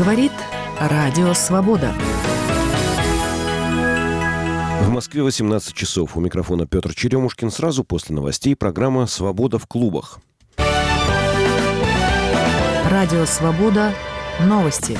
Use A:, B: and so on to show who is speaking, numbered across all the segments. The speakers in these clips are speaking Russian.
A: Говорит Радио Свобода.
B: В Москве 18 часов. У микрофона Петр Черемушкин. Сразу после новостей программа «Свобода в клубах».
A: Радио Свобода. Новости.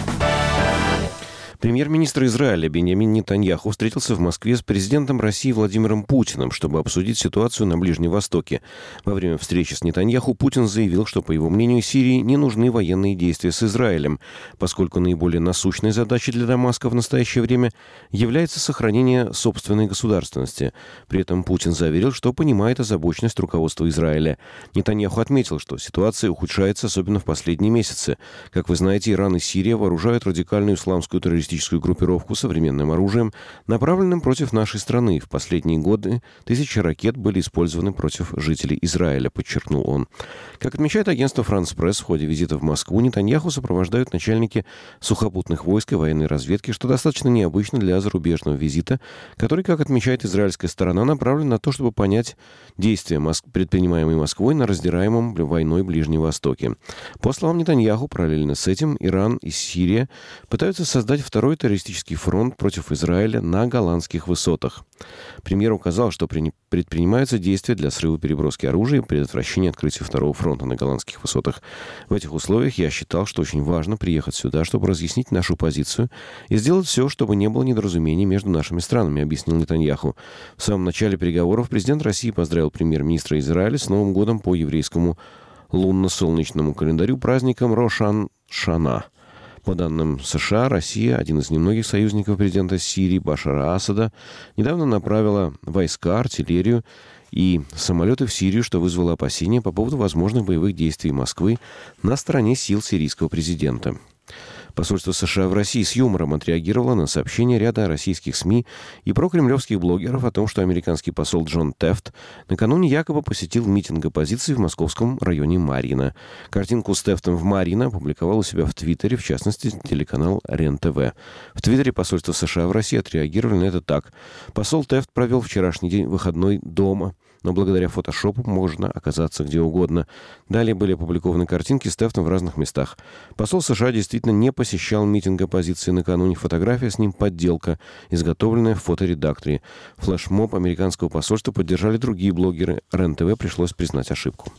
B: Премьер-министр Израиля Биньямин Нетаньяху встретился в Москве с президентом России Владимиром Путиным, чтобы обсудить ситуацию на Ближнем Востоке. Во время встречи с Нетаньяху Путин заявил, что, по его мнению, Сирии не нужны военные действия с Израилем, поскольку наиболее насущной задачей для Дамаска в настоящее время является сохранение собственной государственности. При этом Путин заверил, что понимает озабоченность руководства Израиля. Нетаньяху отметил, что ситуация ухудшается, особенно в последние месяцы. Как вы знаете, Иран и Сирия вооружают радикальную исламскую террористическую группировку современным оружием, направленным против нашей страны. В последние годы тысячи ракет были использованы против жителей Израиля, подчеркнул он. Как отмечает агентство «Франс Пресс», в ходе визита в Москву Нетаньяху сопровождают начальники сухопутных войск и военной разведки, что достаточно необычно для зарубежного визита, который, как отмечает израильская сторона, направлен на то, чтобы понять действия, предпринимаемые Москвой на раздираемом войной Ближнем Востоке. По словам Нетаньяху, параллельно с этим Иран и Сирия пытаются создать второй террористический фронт против Израиля на Голландских высотах. Премьер указал, что предпринимаются действия для срыва переброски оружия и предотвращения открытия второго фронта на Голландских высотах. В этих условиях я считал, что очень важно приехать сюда, чтобы разъяснить нашу позицию и сделать все, чтобы не было недоразумений между нашими странами, объяснил Нетаньяху. В самом начале переговоров президент России поздравил премьер-министра Израиля с Новым годом по еврейскому лунно-солнечному календарю праздником Рош ан-Шана. По данным США, Россия, один из немногих союзников президента Сирии Башара Асада, недавно направила войска, артиллерию и самолеты в Сирию, что вызвало опасения по поводу возможных боевых действий Москвы на стороне сил сирийского президента. Посольство США в России с юмором отреагировало на сообщения ряда российских СМИ и прокремлевских блогеров о том, что американский посол Джон Тефт накануне якобы посетил митинг оппозиции в московском районе Марьино. Картинку с Тефтом в Марьино опубликовал у себя в Твиттере, в частности, телеканал РЕН-ТВ. В Твиттере посольство США в России отреагировали на это так. Посол Тефт провел вчерашний день выходной дома, но благодаря фотошопу можно оказаться где угодно. Далее были опубликованы картинки с Тефтом в разных местах. Посол США действительно не посещал митинг оппозиции накануне. Фотография с ним подделка, изготовленная в фоторедакторе. Флешмоб американского посольства поддержали другие блогеры. РЕН-ТВ пришлось признать ошибку.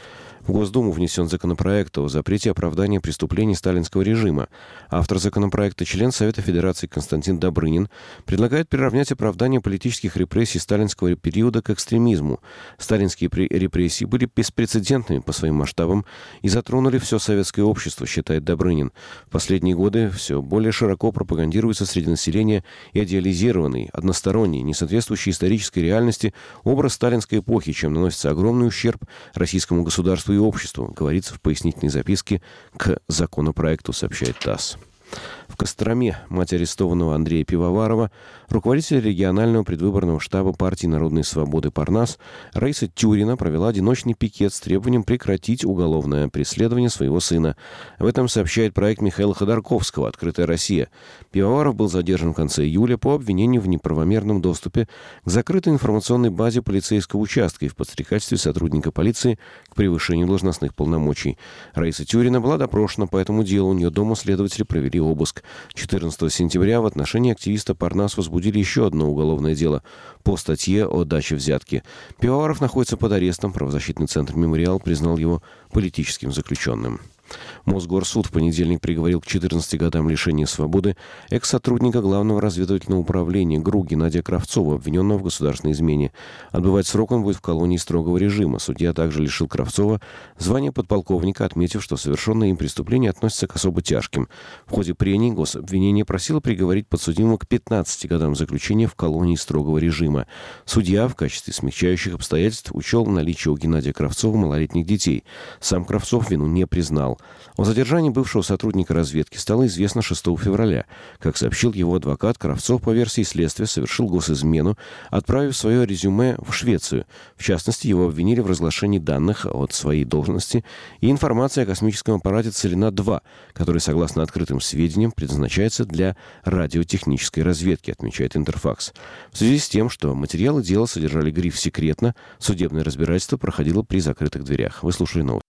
B: В Госдуму внесен законопроект о запрете оправдания преступлений сталинского режима. Автор законопроекта, член Совета Федерации Константин Добрынин, предлагает приравнять оправдание политических репрессий сталинского периода к экстремизму. Сталинские репрессии были беспрецедентными по своим масштабам и затронули все советское общество, считает Добрынин. В последние годы все более широко пропагандируется среди населения идеализированный, односторонний, несоответствующий исторической реальности образ сталинской эпохи, чем наносится огромный ущерб российскому государству и обществу, говорится в пояснительной записке к законопроекту, сообщает ТАСС. В Костроме мать арестованного Андрея Пивоварова, руководитель регионального предвыборного штаба партии «Народные свободы» Парнас Раиса Тюрина провела одиночный пикет с требованием прекратить уголовное преследование своего сына. Об этом сообщает проект Михаила Ходорковского «Открытая Россия». Пивоваров был задержан в конце июля по обвинению в неправомерном доступе к закрытой информационной базе полицейского участка и в подстрекательстве сотрудника полиции к превышению должностных полномочий. Раиса Тюрина была допрошена по этому делу. У нее дома следователи провели обыск. 14 сентября в отношении активиста Парнас возбудили еще одно уголовное дело по статье о даче взятки. Пивоваров находится под арестом. Правозащитный центр «Мемориал» признал его политическим заключенным. Мосгорсуд в понедельник приговорил к 14 годам лишения свободы экс-сотрудника Главного разведывательного управления ГРУ Геннадия Кравцова, обвиненного в государственной измене. Отбывать срок он будет в колонии строгого режима. Судья также лишил Кравцова звания подполковника, отметив, что совершенные им преступления относятся к особо тяжким. В ходе прений гособвинение просило приговорить подсудимого к 15 годам заключения в колонии строгого режима. Судья в качестве смягчающих обстоятельств учел наличие у Геннадия Кравцова малолетних детей. Сам Кравцов вину не признал. О задержании бывшего сотрудника разведки стало известно 6 февраля. Как сообщил его адвокат, Кравцов по версии следствия совершил госизмену, отправив свое резюме в Швецию. В частности, его обвинили в разглашении данных от своей должности и информации о космическом аппарате «Целина-2», который, согласно открытым сведениям, предназначается для радиотехнической разведки, отмечает Интерфакс. В связи с тем, что материалы дела содержали гриф «секретно», судебное разбирательство проходило при закрытых дверях. Вы слушали новости.